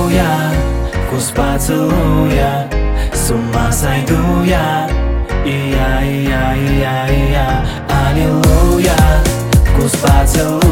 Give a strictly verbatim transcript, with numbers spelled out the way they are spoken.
Аллилуйя, вкус поцелуя, с ума сойду я. И я, и я, и я, и я. Аллилуйя, вкус поцелуя.